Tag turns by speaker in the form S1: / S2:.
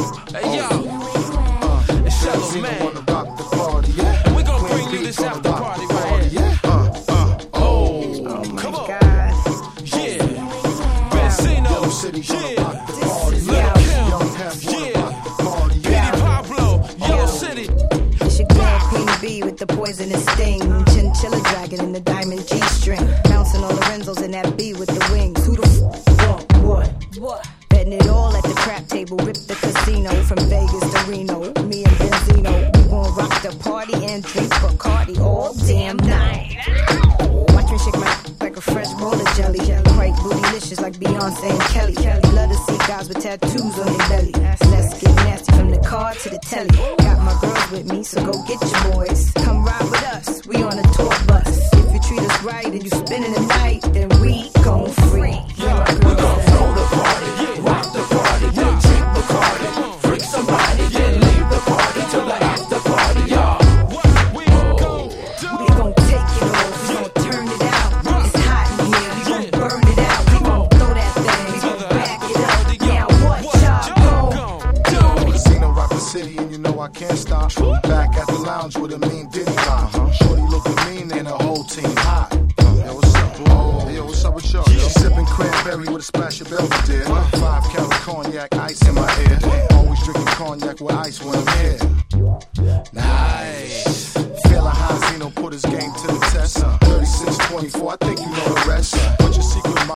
S1: Hey yo, it's Shallow Man. And we gon' bring you this after party right here. Come on. Yeah. Benzino. Yeah. Lil' Kim. Yeah. Petey Pablo. Yellow City.
S2: It's your girl Queen B with the poisonous sting. Chinchilla dragon in the diamond G-string. Bouncing on Lorenzos in that B with the wings. Who the f*** what? Betting it all at the crap table. Rip the casino from Vegas to Reno. Me and Benzino, we gon' rock the party and drink Bacardi all damn night. Watch me shake my like a fresh bowl of jelly. Quite bootylicious like Beyonce and Kelly. Love to see guys with tattoos on their belly. Let's get nasty from the car to the telly. Got my girls with me, so go get your boys. Come ride with us, we on a tour bus. If you treat us right and you spending the night, then we gon' free.
S3: We gon' flow the party, rock the party, drink Bacardi, freak somebody, leave the party till the after party, y'all.
S1: We gon'
S2: take it off, we gon' turn it out. It's hot in here, we gon' burn it out. We gon' throw that thing, we gon' back it up. Now what y'all gon' do?
S4: Casino rock the city and you know I can't stop. Back at the lounge with a mean Diddy vibe. Shorty looking mean and the whole team hot. Yo, what's up, bro? Hey, yo, what's up with y'all? She's sipping cranberry with a splash of Belvedere. 5 carat cognac, ice in my ear. Always drinking cognac with ice when I'm here. Nice. Feel high, Zeno put his game to the test. 36-24, I think you know the rest. Put your secret